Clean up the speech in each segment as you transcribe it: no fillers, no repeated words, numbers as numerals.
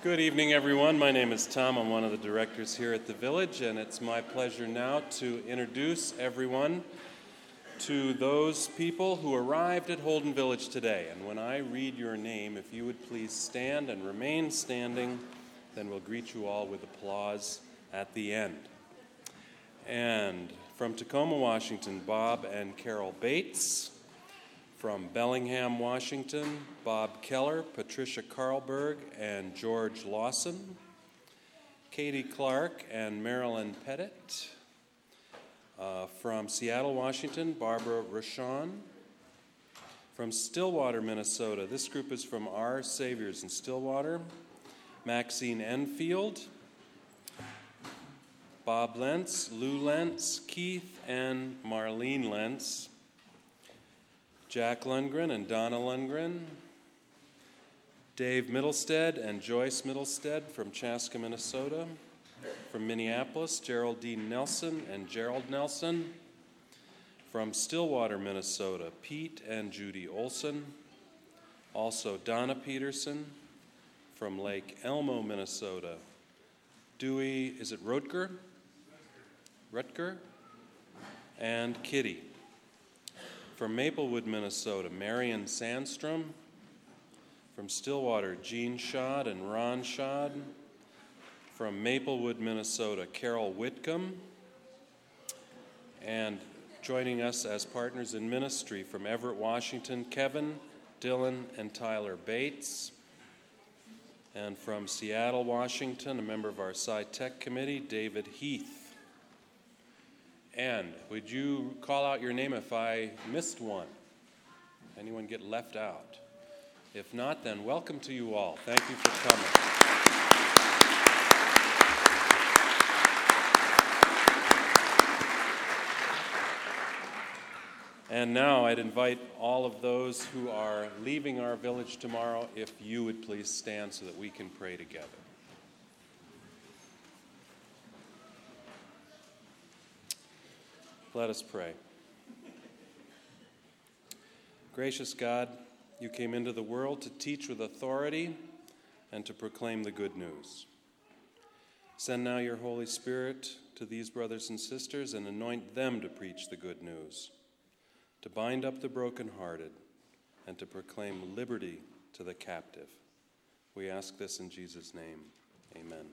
Good evening, everyone. My name is Tom. I'm one of the directors here at the Village, and it's my pleasure now to introduce everyone to those people who arrived at Holden Village today. And when I read your name, if you would please stand and remain standing, then we'll greet you all with applause at the end. And from Tacoma, Washington, Bob and Carol Bates. From Bellingham, Washington, Bob Keller, Patricia Carlberg, and George Lawson. Katie Clark and Marilyn Pettit. From Seattle, Washington, Barbara Rochon. From Stillwater, Minnesota, this group is from Our Saviors in Stillwater. Maxine Enfield, Bob Lentz, Lou Lentz, Keith and Marlene Lentz. Jack Lundgren and Donna Lundgren, Dave Middlestead and Joyce Middlestead from Chaska, Minnesota. From Minneapolis, Geraldine Nelson and Gerald Nelson. From Stillwater, Minnesota, Pete and Judy Olson. Also Donna Peterson. From Lake Elmo, Minnesota, Dewey, is it Rutger? Rutger? And Kitty. From Maplewood, Minnesota, Marion Sandstrom. From Stillwater, Gene Schad and Ron Schad. From Maplewood, Minnesota, Carol Whitcomb. And joining us as partners in ministry from Everett, Washington, Kevin, Dylan, and Tyler Bates. And from Seattle, Washington, a member of our Sci Tech Committee, David Heath. And would you call out your name if I missed one? Anyone get left out? If not, then welcome to you all. Thank you for coming. And now I'd invite all of those who are leaving our village tomorrow, if you would please stand so that we can pray together. Let us pray. Gracious God, you came into the world to teach with authority and to proclaim the good news. Send now your Holy Spirit to these brothers and sisters and anoint them to preach the good news, to bind up the brokenhearted, and to proclaim liberty to the captive. We ask this in Jesus' name. Amen.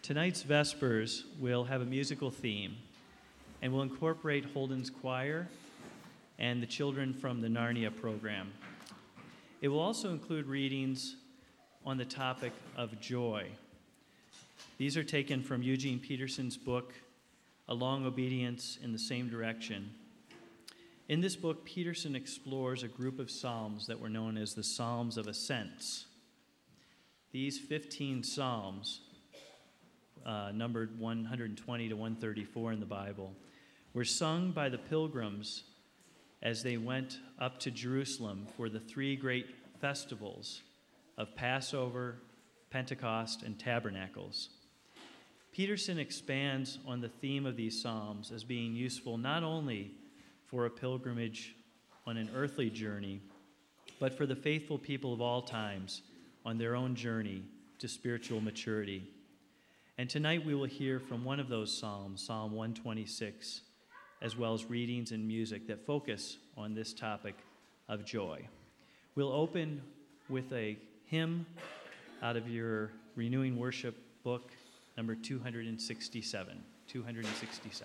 Tonight's Vespers will have a musical theme and will incorporate Holden's choir and the children from the Narnia program. It will also include readings on the topic of joy. These are taken from Eugene Peterson's book, A Long Obedience in the Same Direction. In this book, Peterson explores a group of psalms that were known as the Psalms of Ascents. These 15 psalms, numbered 120 to 134 in the Bible, were sung by the pilgrims as they went up to Jerusalem for the three great festivals of Passover, Pentecost, and Tabernacles. Peterson expands on the theme of these psalms as being useful not only for a pilgrimage on an earthly journey, but for the faithful people of all times on their own journey to spiritual maturity. And tonight we will hear from one of those psalms, Psalm 126, as well as readings and music that focus on this topic of joy. We'll open with a hymn out of your Renewing Worship book, number 267. 267.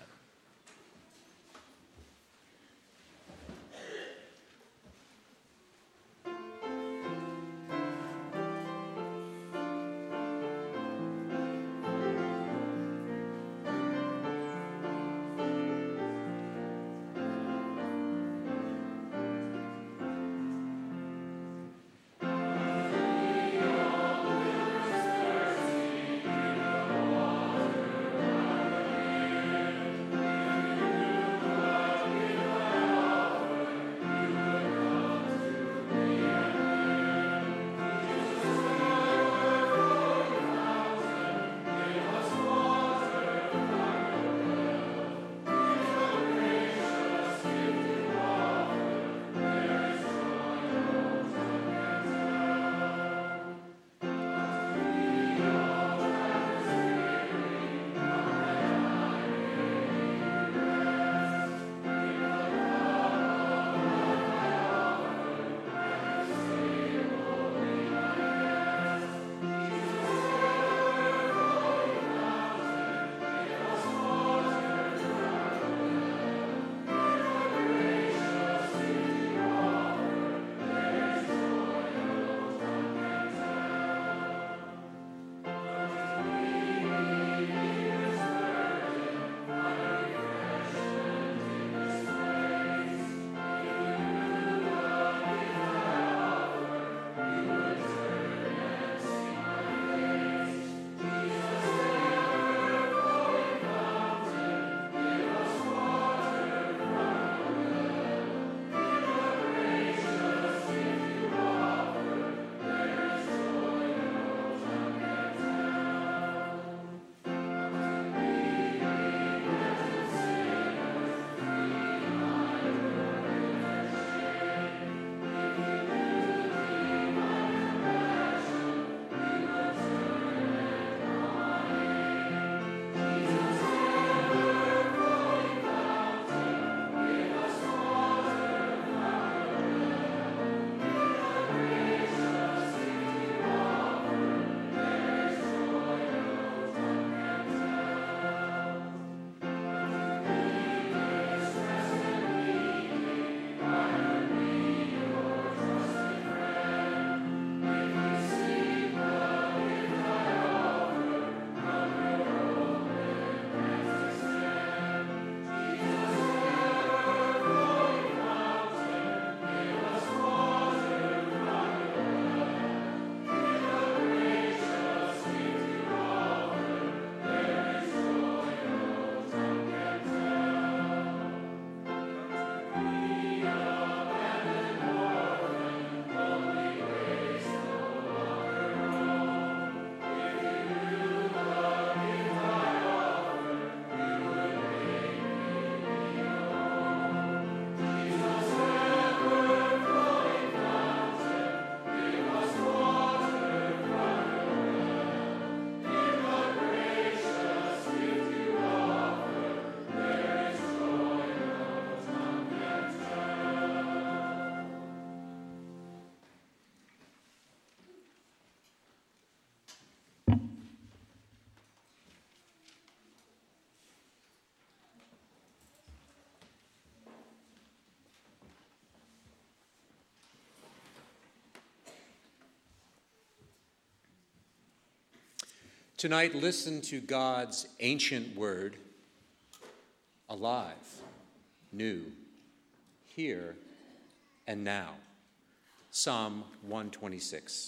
Tonight, listen to God's ancient word, alive, new, here, and now. Psalm 126.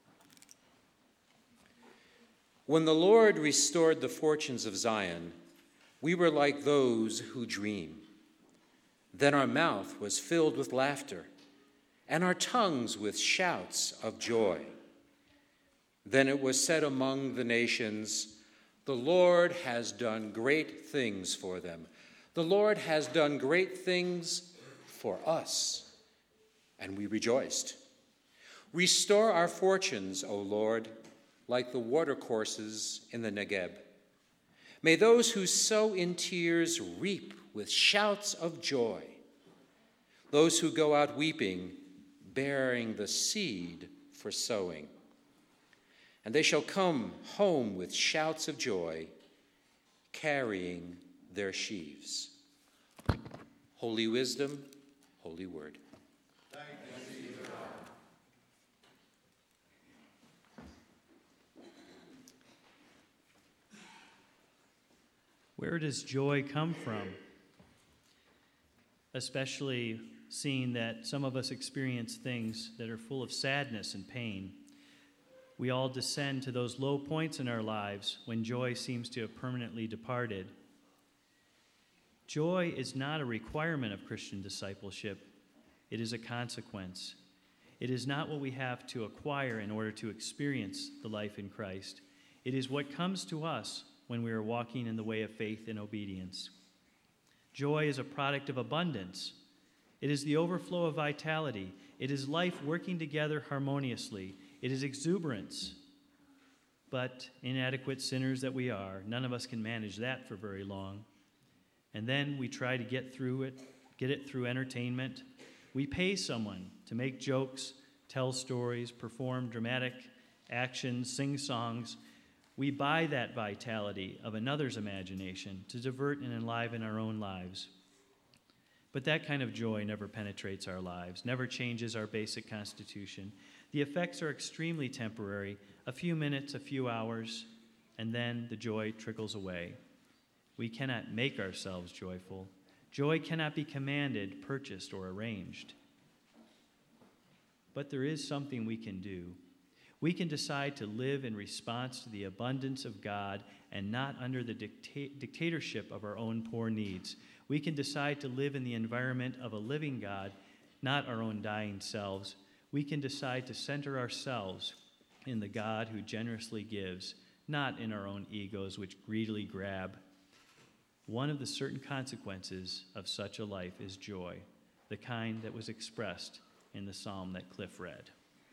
When the Lord restored the fortunes of Zion, we were like those who dream. Then our mouth was filled with laughter, and our tongues with shouts of joy. Then it was said among the nations, the Lord has done great things for them. The Lord has done great things for us, and we rejoiced. Restore our fortunes, O Lord, like the watercourses in the Negeb. May those who sow in tears reap with shouts of joy. Those who go out weeping, bearing the seed for sowing. And they shall come home with shouts of joy, carrying their sheaves. Holy wisdom, holy word. Thanks be to God. Where does joy come from? Especially seeing that some of us experience things that are full of sadness and pain. We all descend to those low points in our lives when joy seems to have permanently departed. Joy is not a requirement of Christian discipleship. It is a consequence. It is not what we have to acquire in order to experience the life in Christ. It is what comes to us when we are walking in the way of faith and obedience. Joy is a product of abundance. It is the overflow of vitality. It is life working together harmoniously. It is exuberance. But inadequate sinners that we are, none of us can manage that for very long. And then we try to get it through entertainment. We pay someone to make jokes, tell stories, perform dramatic actions, sing songs. We buy that vitality of another's imagination to divert and enliven our own lives. But that kind of joy never penetrates our lives, never changes our basic constitution. The effects are extremely temporary, a few minutes, a few hours, and then the joy trickles away. We cannot make ourselves joyful. Joy cannot be commanded, purchased, or arranged. But there is something we can do. We can decide to live in response to the abundance of God and not under the dictatorship of our own poor needs. We can decide to live in the environment of a living God, not our own dying selves. We can decide to center ourselves in the God who generously gives, not in our own egos which greedily grab. One of the certain consequences of such a life is joy, the kind that was expressed in the psalm that Cliff read.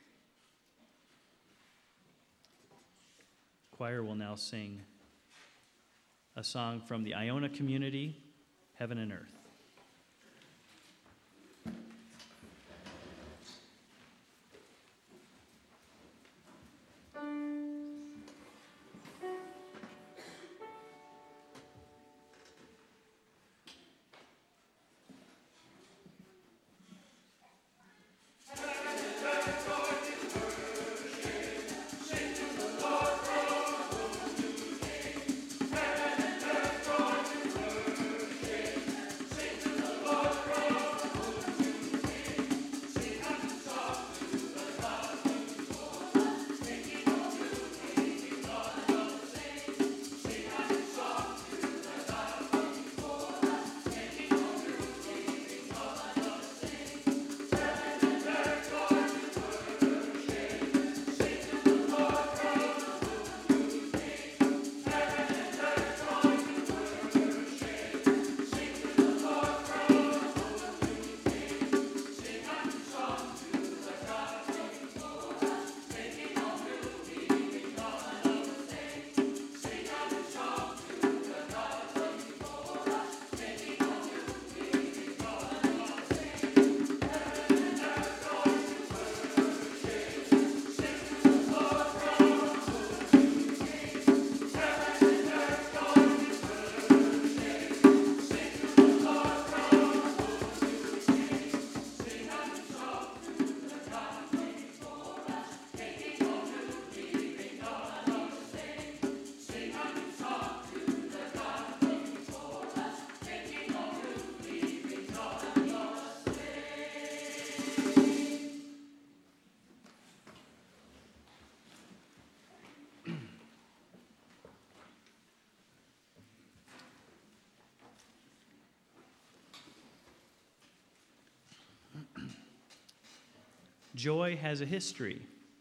Choir will now sing a song from the Iona community, Heaven and Earth. Sing Joy has a history.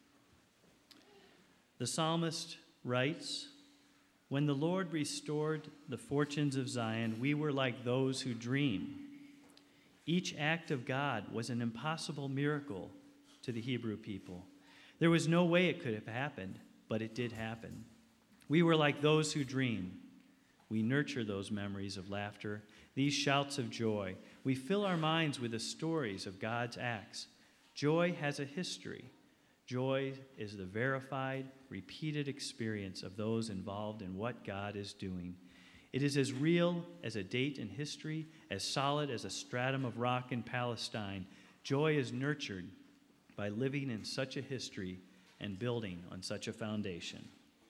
The psalmist writes, "When the Lord restored the fortunes of Zion, we were like those who dream." Each act of God was an impossible miracle to the Hebrew people. There was no way it could have happened, but it did happen. We were like those who dream. We nurture those memories of laughter, these shouts of joy. We fill our minds with the stories of God's acts. Joy has a history. Joy is the verified, repeated experience of those involved in what God is doing. It is as real as a date in history, as solid as a stratum of rock in Palestine. Joy is nurtured by living in such a history and building on such a foundation.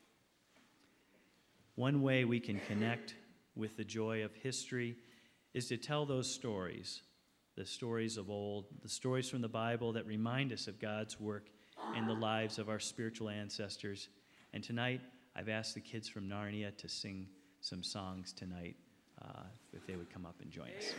One way we can connect with the joy of history is to tell those stories, the stories of old, the stories from the Bible that remind us of God's work in the lives of our spiritual ancestors. And tonight, I've asked the kids from Narnia to sing some songs tonight, if they would come up and join us.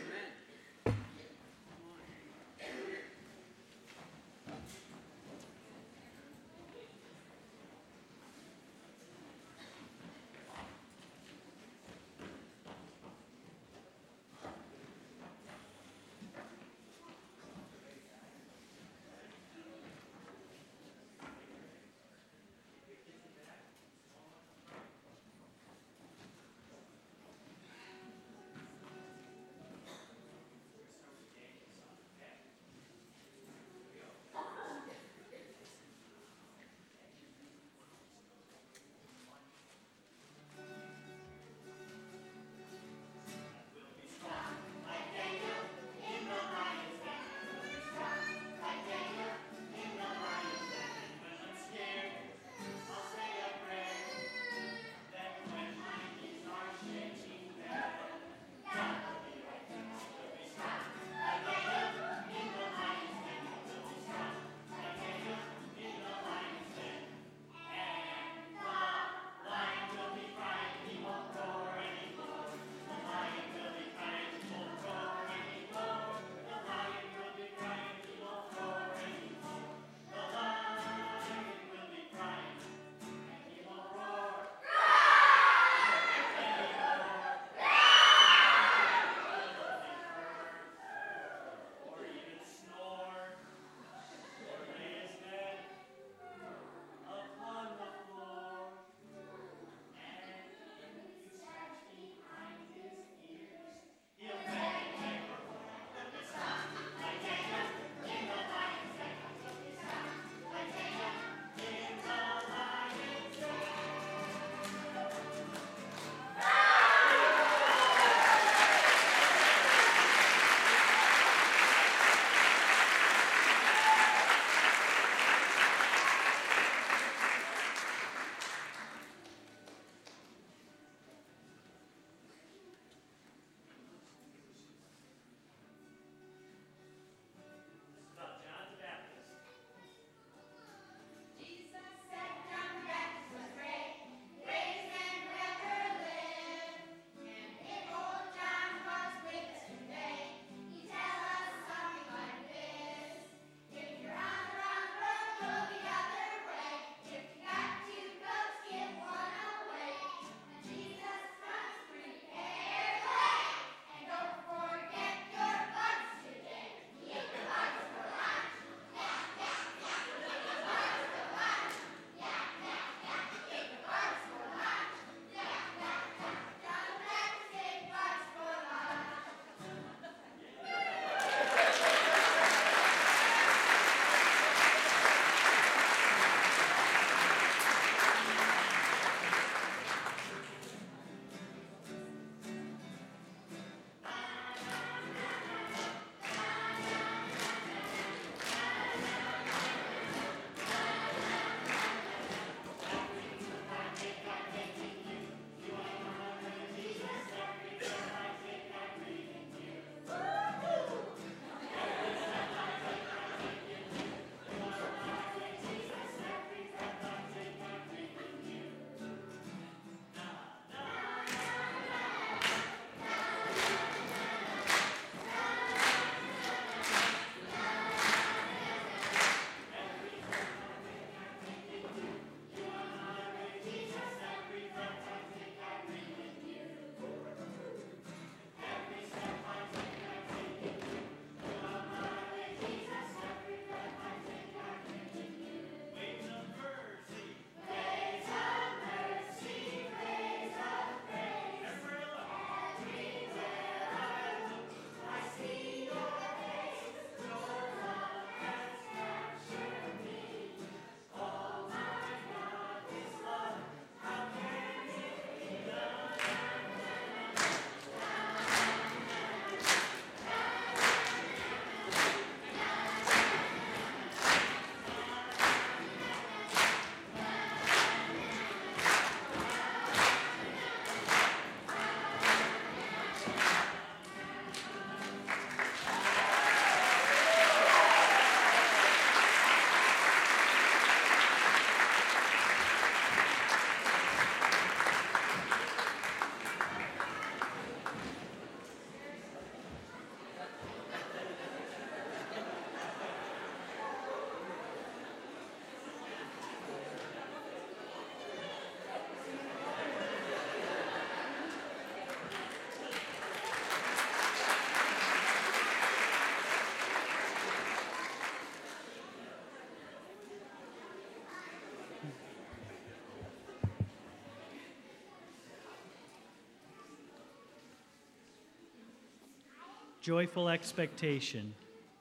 joyful expectation.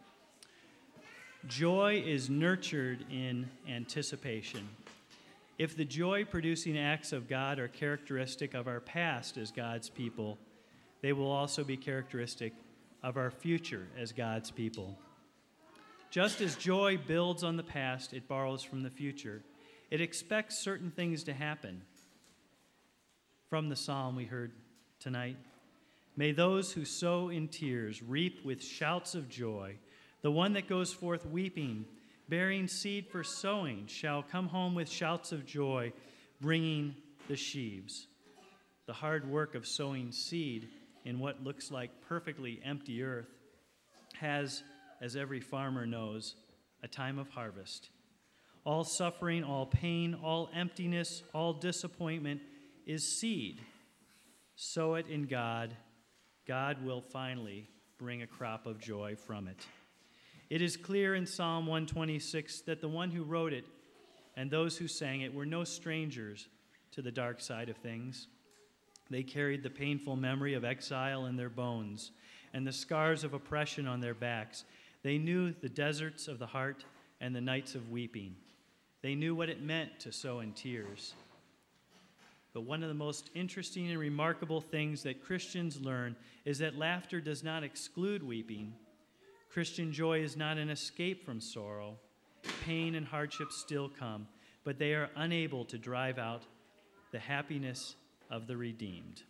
Joy is nurtured in anticipation. If the joy-producing acts of God are characteristic of our past as God's people, they will also be characteristic of our future as God's people. Just as joy builds on the past, it borrows from the future. It expects certain things to happen. From the psalm we heard tonight, may those who sow in tears reap with shouts of joy. The one that goes forth weeping, bearing seed for sowing, shall come home with shouts of joy, bringing the sheaves. The hard work of sowing seed in what looks like perfectly empty earth has, as every farmer knows, a time of harvest. All suffering, all pain, all emptiness, all disappointment is seed. Sow it in God. God will finally bring a crop of joy from it. It is clear in Psalm 126 that the one who wrote it and those who sang it were no strangers to the dark side of things. They carried the painful memory of exile in their bones and the scars of oppression on their backs. They knew the deserts of the heart and the nights of weeping. They knew what it meant to sow in tears. But one of the most interesting and remarkable things that Christians learn is that laughter does not exclude weeping. Christian joy is not an escape from sorrow. Pain and hardship still come, but they are unable to drive out the happiness of the redeemed.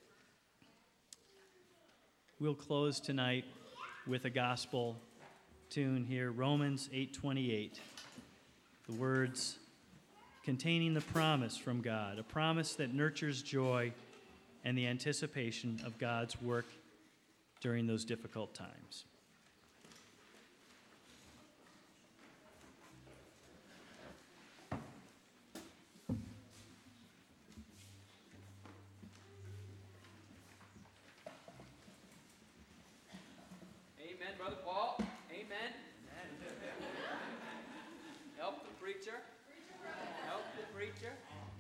We'll close tonight with a gospel tune here, Romans 8:28. The words containing the promise from God, a promise that nurtures joy and the anticipation of God's work during those difficult times. Amen, Brother Paul. Amen. Help the preacher. Help the preacher.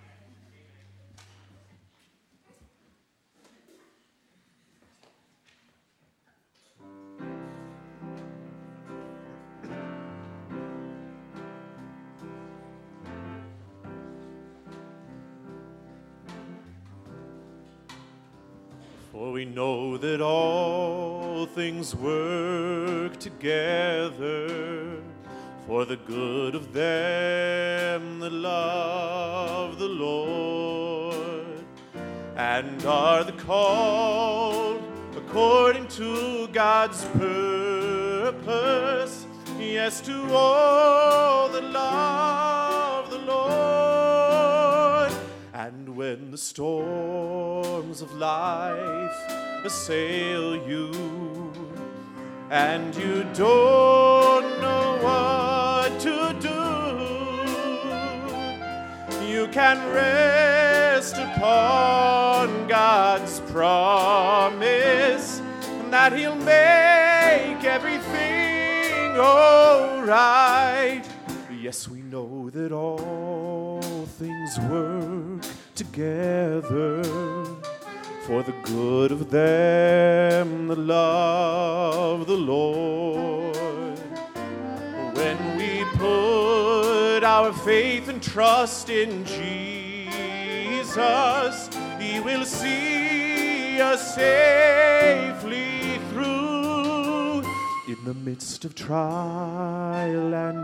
For we know that all things work together for the good of them that love the Lord and are the called according to God's purpose. Yes, to all that love the Lord. And when the storms of life assail you and you don't know what to do, you can rest upon God's promise that He'll make everything all right. Yes, we know that all things work together for the good of them that love the Lord. When we put our faith and trust in Jesus, He will see us safely through. In the midst of trial and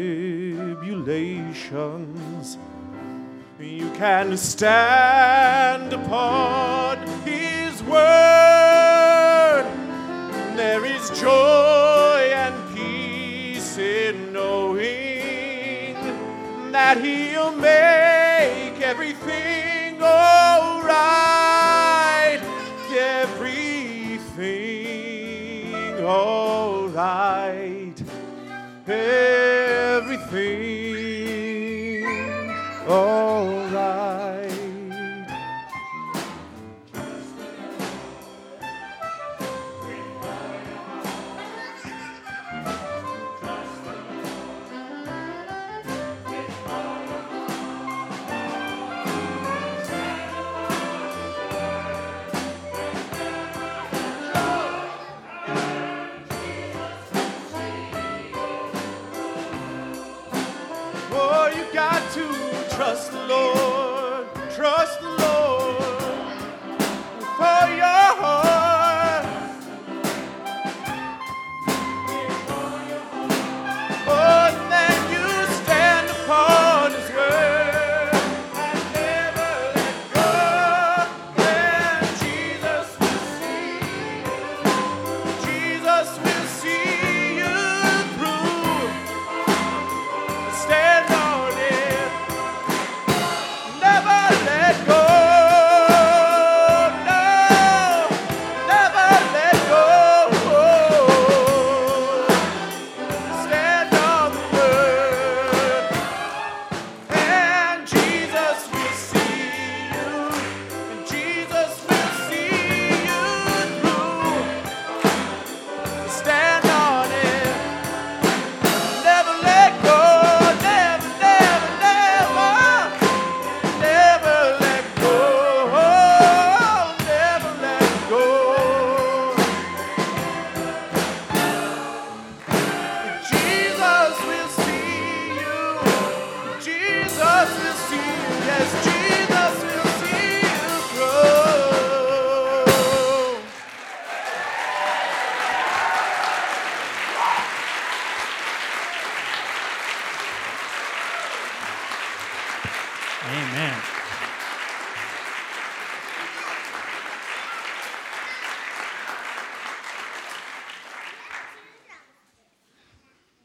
tribulations, you can stand upon His word. There is joy and peace in knowing that He'll make everything all right. Everything all right. Everything all right.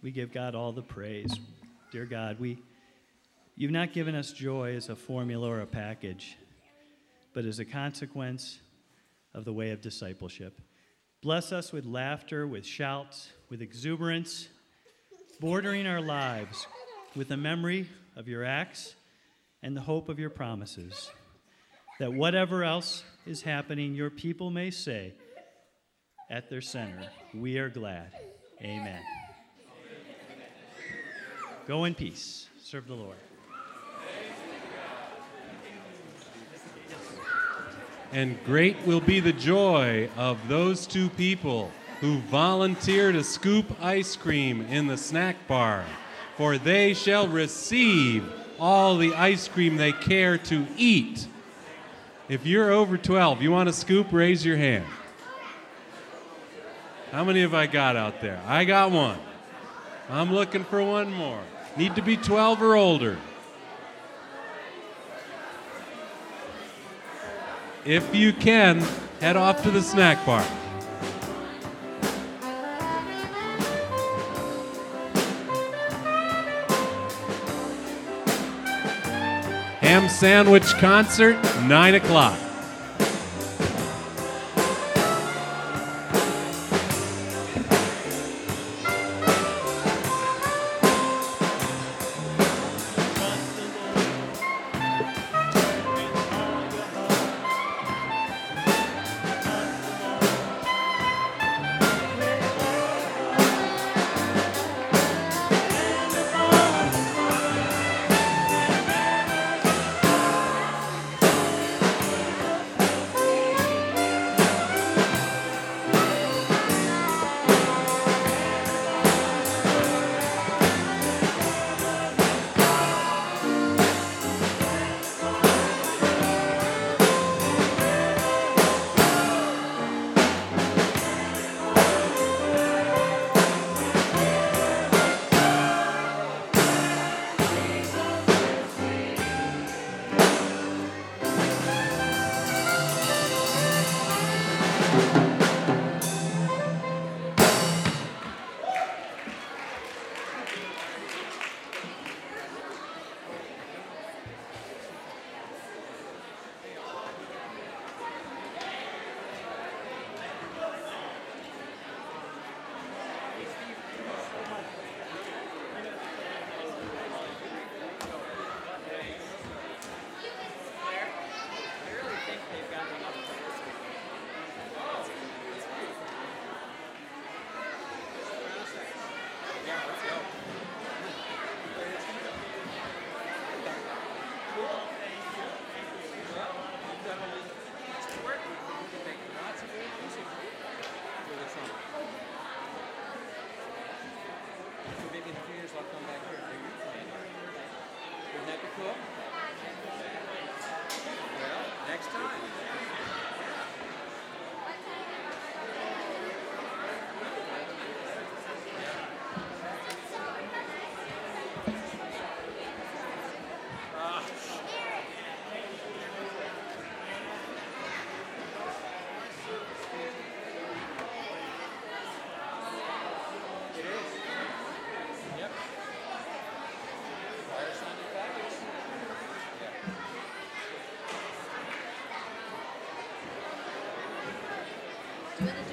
We give God all the praise. Dear God, you've not given us joy as a formula or a package, but as a consequence of the way of discipleship. Bless us with laughter, with shouts, with exuberance, bordering our lives with the memory of your acts and the hope of your promises, that whatever else is happening, your people may say, at their center, we are glad. Amen. Go in peace. Serve the Lord. And great will be the joy of those two people who volunteer to scoop ice cream in the snack bar, for they shall receive all the ice cream they care to eat. If you're over 12, you want to scoop, raise your hand. How many have I got out there? I got one. I'm looking for one more. Need to be 12 or older. If you can, head off to the snack bar. Ham sandwich concert, 9 o'clock. Doing the